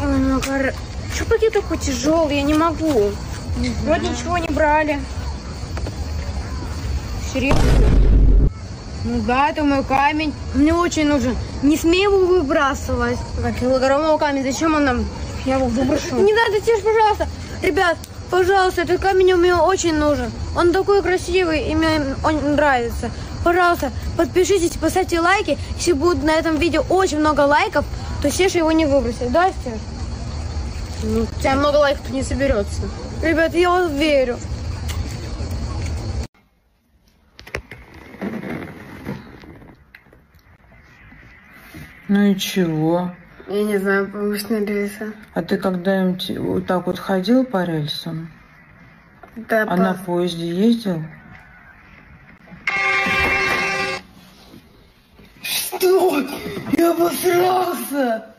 Ой, Макар, что пакет такой тяжелый? Я не могу. Вроде ничего не брали. Серьезно? Ну да, это мой камень. Мне очень нужен. Не смей его выбрасывать. Так, килограммовый камень, зачем он нам? Я его выброшу. Не надо, Тиш, пожалуйста. Ребят, пожалуйста, этот камень мне очень нужен. Он такой красивый, и мне он нравится. Пожалуйста, подпишитесь, поставьте лайки. Если будет на этом видео очень много лайков, то Стеша его не выбросит. Да, Стеш? Ну, у тебя много лайков не соберется. Ребят, я вас верю. Ну и чего? Я не знаю, пусть нарисуется. А ты когда-нибудь вот так вот ходил по рельсам? Да, а на поезде ездил? Что? Я обосрался!